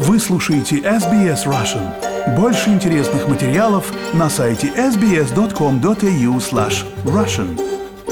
Вы слушаете SBS Russian. Больше интересных материалов на сайте sbs.com.au/russian.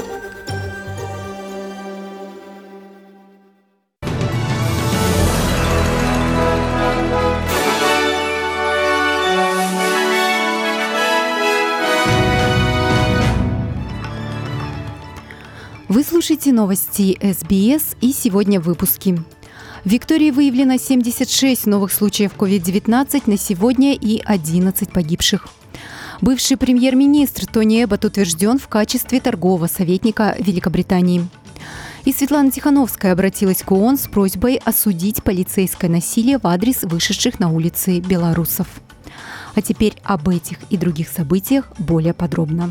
Вы слушаете новости SBS, и сегодня в выпуске. В Виктории выявлено 76 новых случаев COVID-19 на сегодня и 11 погибших. Бывший премьер-министр Тони Эббот утвержден в качестве торгового советника Великобритании. И Светлана Тихановская обратилась к ООН с просьбой осудить полицейское насилие в адрес вышедших на улицы белорусов. А теперь об этих и других событиях более подробно.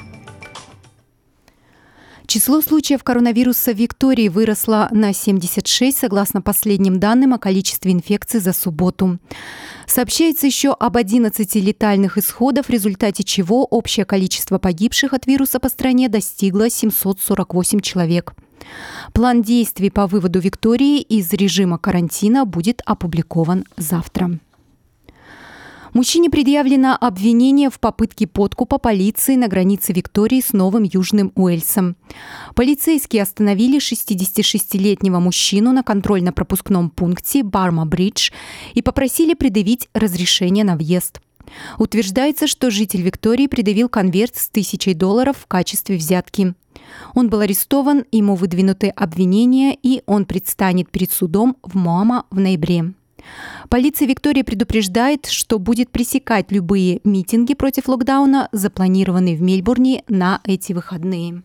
Число случаев коронавируса в Виктории выросло на 76, согласно последним данным о количестве инфекций за субботу. Сообщается еще об 11 летальных исходах, в результате чего общее количество погибших от вируса по стране достигло 748 человек. План действий по выводу Виктории из режима карантина будет опубликован завтра. Мужчине предъявлено обвинение в попытке подкупа полиции на границе Виктории с Новым Южным Уэльсом. Полицейские остановили 66-летнего мужчину на контрольно-пропускном пункте Барма-Бридж и попросили предъявить разрешение на въезд. Утверждается, что житель Виктории предъявил конверт с $1000 в качестве взятки. Он был арестован, ему выдвинуты обвинения, и он предстанет перед судом в Моама в ноябре. Полиция Виктории предупреждает, что будет пресекать любые митинги против локдауна, запланированные в Мельбурне на эти выходные.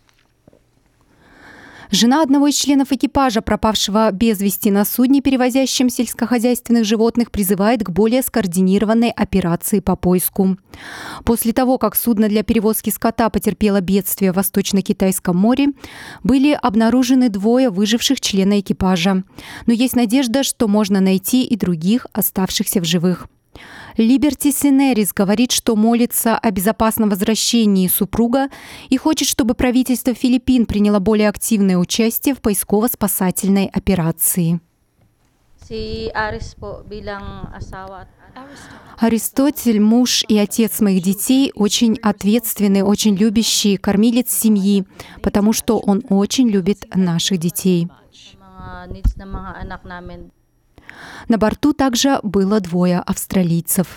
Жена одного из членов экипажа, пропавшего без вести на судне, перевозящем сельскохозяйственных животных, призывает к более скоординированной операции по поиску. После того, как судно для перевозки скота потерпело бедствие в Восточно-Китайском море, были обнаружены 2 выживших члена экипажа. Но есть надежда, что можно найти и других, оставшихся в живых. Либерти Синерис говорит, что молится о безопасном возвращении супруга и хочет, чтобы правительство Филиппин приняло более активное участие в поисково-спасательной операции. Аристотель, муж и отец моих детей, очень ответственный, очень любящий, кормилец семьи, потому что он очень любит наших детей. На борту также было 2 австралийцев.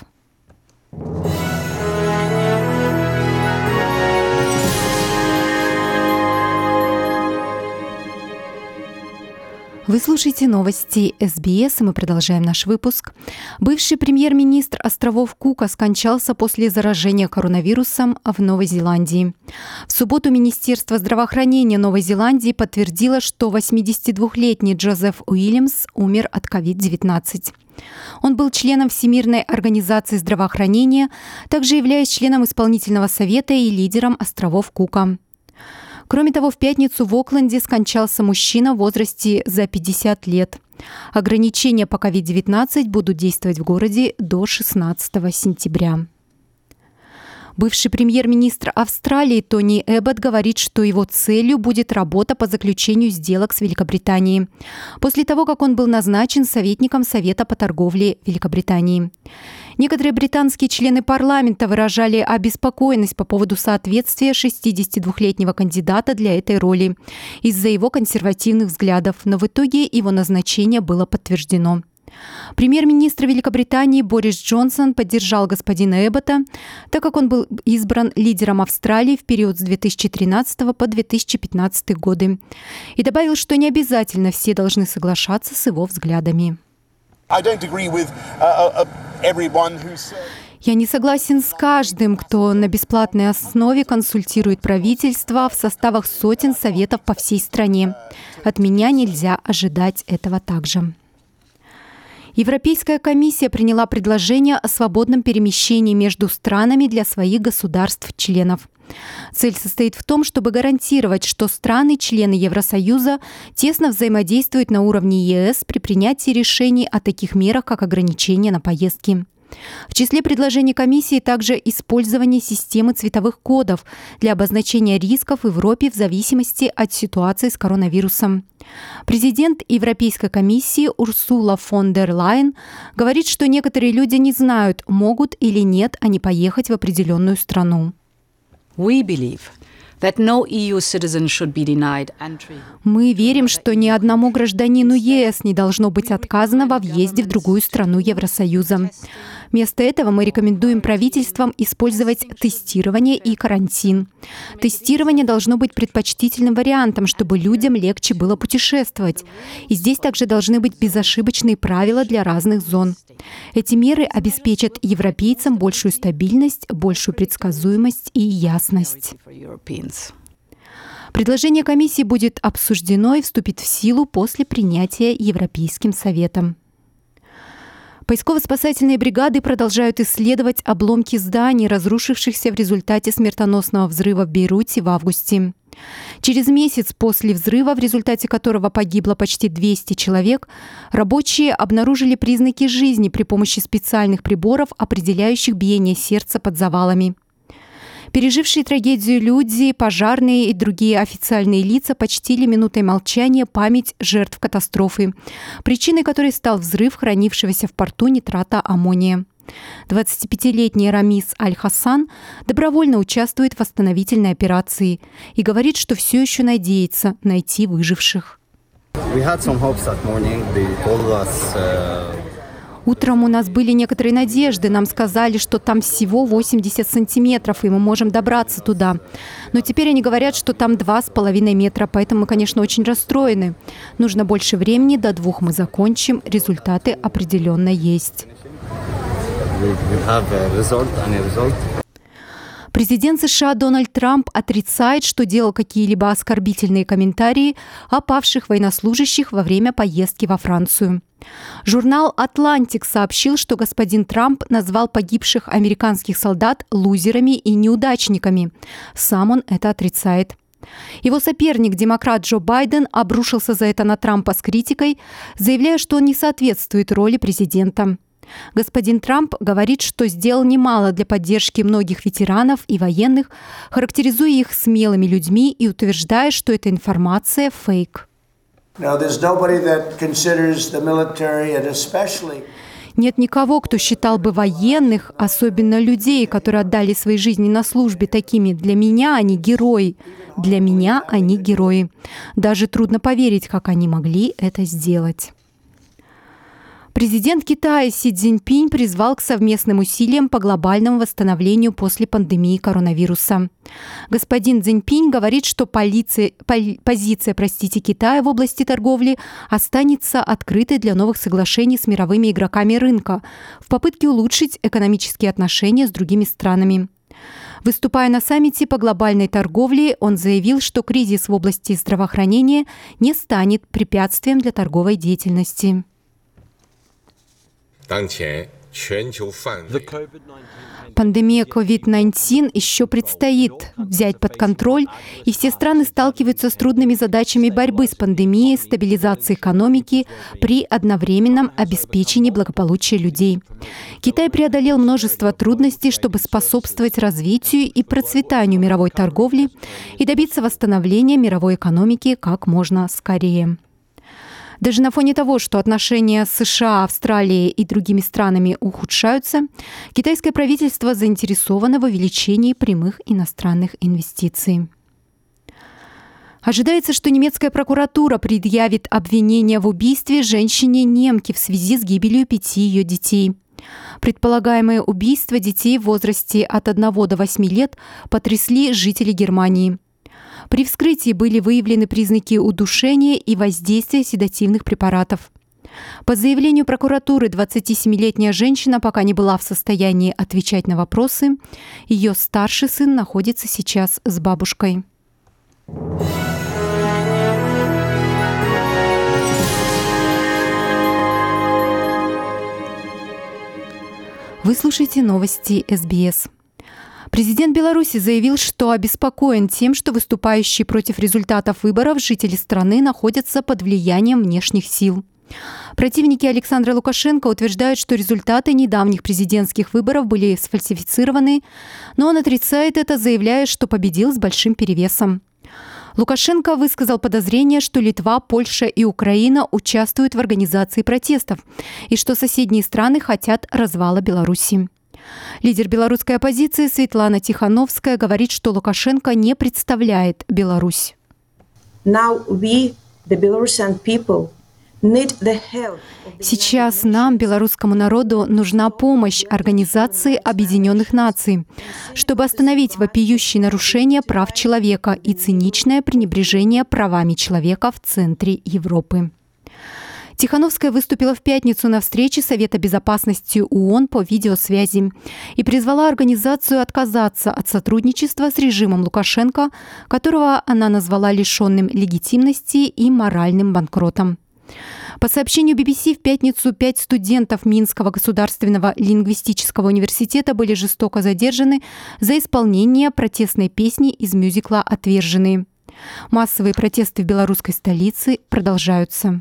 Вы слушаете новости СБС, и мы продолжаем наш выпуск. Бывший премьер-министр островов Кука скончался после заражения коронавирусом в Новой Зеландии. В субботу Министерство здравоохранения Новой Зеландии подтвердило, что 82-летний Джозеф Уильямс умер от COVID-19. Он был членом Всемирной организации здравоохранения, также являясь членом исполнительного совета и лидером островов Кука. Кроме того, в пятницу в Окленде скончался мужчина в возрасте за 50 лет. Ограничения по COVID-19 будут действовать в городе до 16 сентября. Бывший премьер-министр Австралии Тони Эббот говорит, что его целью будет работа по заключению сделок с Великобританией, после того, как он был назначен советником Совета по торговле Великобритании. Некоторые британские члены парламента выражали обеспокоенность по поводу соответствия 62-летнего кандидата для этой роли из-за его консервативных взглядов, но в итоге его назначение было подтверждено. Премьер-министр Великобритании Борис Джонсон поддержал господина Эббота, так как он был избран лидером Австралии в период с 2013 по 2015 годы, и добавил, что не обязательно все должны соглашаться с его взглядами. Я не согласен с каждым, кто на бесплатной основе консультирует правительство в составах сотен советов по всей стране. От меня нельзя ожидать этого также. Европейская комиссия приняла предложение о свободном перемещении между странами для своих государств-членов. Цель состоит в том, чтобы гарантировать, что страны-члены Евросоюза тесно взаимодействуют на уровне ЕС при принятии решений о таких мерах, как ограничения на поездки. В числе предложений комиссии также использование системы цветовых кодов для обозначения рисков в Европе в зависимости от ситуации с коронавирусом. Президент Европейской комиссии Урсула фон дер Лайен говорит, что некоторые люди не знают, могут или нет они поехать в определенную страну. We believe that no EU citizen should be denied entry. Мы верим, что ни одному гражданину ЕС не должно быть отказано во въезде в другую страну Евросоюза. Вместо этого мы рекомендуем правительствам использовать тестирование и карантин. Тестирование должно быть предпочтительным вариантом, чтобы людям легче было путешествовать. И здесь также должны быть безошибочные правила для разных зон. Эти меры обеспечат европейцам большую стабильность, большую предсказуемость и ясность. Предложение комиссии будет обсуждено и вступит в силу после принятия Европейским Советом. Поисково-спасательные бригады продолжают исследовать обломки зданий, разрушившихся в результате смертоносного взрыва в Бейруте в августе. Через месяц после взрыва, в результате которого погибло почти 200 человек, рабочие обнаружили признаки жизни при помощи специальных приборов, определяющих биение сердца под завалами. Пережившие трагедию люди, пожарные и другие официальные лица почтили минутой молчания память жертв катастрофы, причиной которой стал взрыв хранившегося в порту нитрата аммония. 25-летний Рамис Аль-Хасан добровольно участвует в восстановительной операции и говорит, что все еще надеется найти выживших. Утром у нас были некоторые надежды. Нам сказали, что там всего 80 сантиметров, и мы можем добраться туда. Но теперь они говорят, что там 2,5 метра, поэтому мы, конечно, очень расстроены. Нужно больше времени, до 2 мы закончим. Результаты определенно есть. Президент США Дональд Трамп отрицает, что делал какие-либо оскорбительные комментарии о павших военнослужащих во время поездки во Францию. Журнал «Атлантик» сообщил, что господин Трамп назвал погибших американских солдат лузерами и неудачниками. Сам он это отрицает. Его соперник, демократ Джо Байден, обрушился за это на Трампа с критикой, заявляя, что он не соответствует роли президента. Господин Трамп говорит, что сделал немало для поддержки многих ветеранов и военных, характеризуя их смелыми людьми и утверждая, что эта информация – фейк. Нет никого, кто считал бы военных, особенно людей, которые отдали свои жизни на службе, такими. Для меня они герои. Для меня они герои. Даже трудно поверить, как они могли это сделать. Президент Китая Си Цзиньпинь призвал к совместным усилиям по глобальному восстановлению после пандемии коронавируса. Господин Цзиньпинь говорит, что позиция Китая в области торговли останется открытой для новых соглашений с мировыми игроками рынка в попытке улучшить экономические отношения с другими странами. Выступая на саммите по глобальной торговле, он заявил, что кризис в области здравоохранения не станет препятствием для торговой деятельности. Пандемия COVID-19 еще предстоит взять под контроль, и все страны сталкиваются с трудными задачами борьбы с пандемией, стабилизации экономики при одновременном обеспечении благополучия людей. Китай преодолел множество трудностей, чтобы способствовать развитию и процветанию мировой торговли и добиться восстановления мировой экономики как можно скорее. Даже на фоне того, что отношения с США, Австралией и другими странами ухудшаются, китайское правительство заинтересовано в увеличении прямых иностранных инвестиций. Ожидается, что немецкая прокуратура предъявит обвинение в убийстве женщине-немки в связи с гибелью 5 ее детей. Предполагаемое убийство детей в возрасте от 1 до 8 лет потрясли жителей Германии. При вскрытии были выявлены признаки удушения и воздействия седативных препаратов. По заявлению прокуратуры, 27-летняя женщина пока не была в состоянии отвечать на вопросы. Ее старший сын находится сейчас с бабушкой. Вы слушаете новости СБС. Президент Беларуси заявил, что обеспокоен тем, что выступающие против результатов выборов жители страны находятся под влиянием внешних сил. Противники Александра Лукашенко утверждают, что результаты недавних президентских выборов были сфальсифицированы, но он отрицает это, заявляя, что победил с большим перевесом. Лукашенко высказал подозрение, что Литва, Польша и Украина участвуют в организации протестов и что соседние страны хотят развала Беларуси. Лидер белорусской оппозиции Светлана Тихановская говорит, что Лукашенко не представляет Беларусь. Сейчас нам, белорусскому народу, нужна помощь Организации Объединенных Наций, чтобы остановить вопиющие нарушения прав человека и циничное пренебрежение правами человека в центре Европы. Тихановская выступила в пятницу на встрече Совета безопасности ООН по видеосвязи и призвала организацию отказаться от сотрудничества с режимом Лукашенко, которого она назвала лишенным легитимности и моральным банкротом. По сообщению BBC, в пятницу 5 студентов Минского государственного лингвистического университета были жестоко задержаны за исполнение протестной песни из мюзикла «Отверженные». Массовые протесты в белорусской столице продолжаются.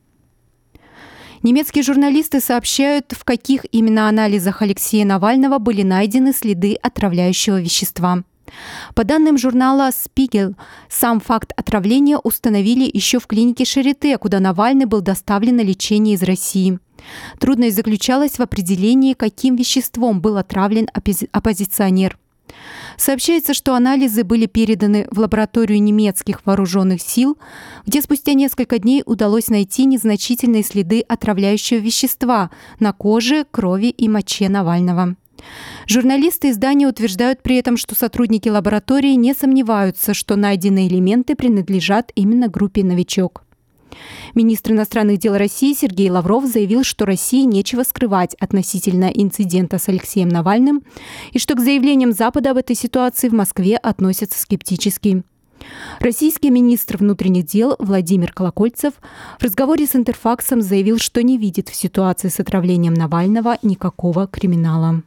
Немецкие журналисты сообщают, в каких именно анализах Алексея Навального были найдены следы отравляющего вещества. По данным журнала «Spiegel», сам факт отравления установили еще в клинике Шарите, куда Навальный был доставлен на лечение из России. Трудность заключалась в определении, каким веществом был отравлен оппозиционер. Сообщается, что анализы были переданы в лабораторию немецких вооруженных сил, где спустя несколько дней удалось найти незначительные следы отравляющего вещества на коже, крови и моче Навального. Журналисты издания утверждают при этом, что сотрудники лаборатории не сомневаются, что найденные элементы принадлежат именно группе «Новичок». Министр иностранных дел России Сергей Лавров заявил, что России нечего скрывать относительно инцидента с Алексеем Навальным и что к заявлениям Запада об этой ситуации в Москве относятся скептически. Российский министр внутренних дел Владимир Колокольцев в разговоре с Интерфаксом заявил, что не видит в ситуации с отравлением Навального никакого криминала.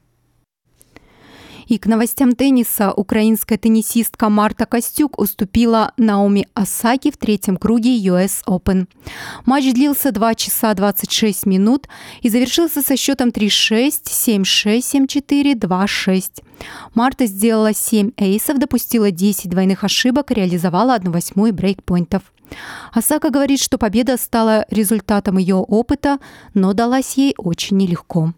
И к новостям тенниса. Украинская теннисистка Марта Костюк уступила Наоми Осаки в третьем круге US Open. Матч длился 2 часа 26 минут и завершился со счетом 3-6, 7-6, 7-4, 2-6. Марта сделала 7 эйсов, допустила 10 двойных ошибок и реализовала 1/8 брейкпоинтов. Осака говорит, что победа стала результатом ее опыта, но далась ей очень нелегко.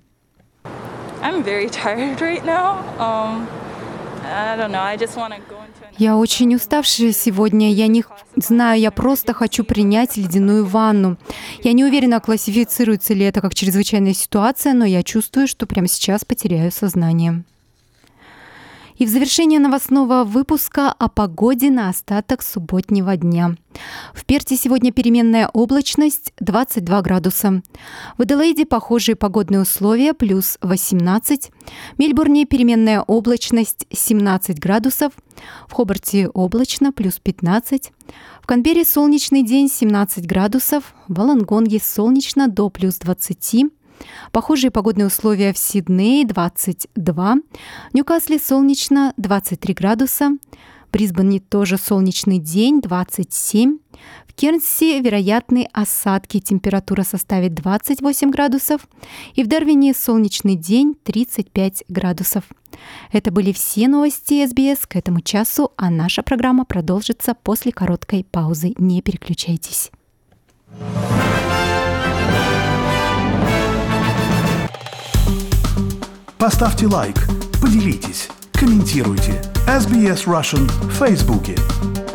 Я очень уставшая сегодня. Я не знаю, я просто хочу принять ледяную ванну. Я не уверена, классифицируется ли это как чрезвычайная ситуация, но я чувствую, что прямо сейчас потеряю сознание. И в завершение новостного выпуска о погоде на остаток субботнего дня. В Перте сегодня переменная облачность 22 градуса. В Аделаиде похожие погодные условия плюс 18. В Мельбурне переменная облачность 17 градусов. В Хобарте облачно плюс 15. В Канберре солнечный день 17 градусов. В Волонгонге солнечно до плюс 20. Похожие погодные условия в Сиднее 22, в Ньюкасле солнечно 23 градуса, в Брисбене тоже солнечный день 27, в Кернсе вероятны осадки, температура составит 28 градусов и в Дарвине солнечный день 35 градусов. Это были все новости СБС к этому часу, а наша программа продолжится после короткой паузы. Не переключайтесь. Поставьте лайк, поделитесь, комментируйте. SBS Russian в Фейсбуке.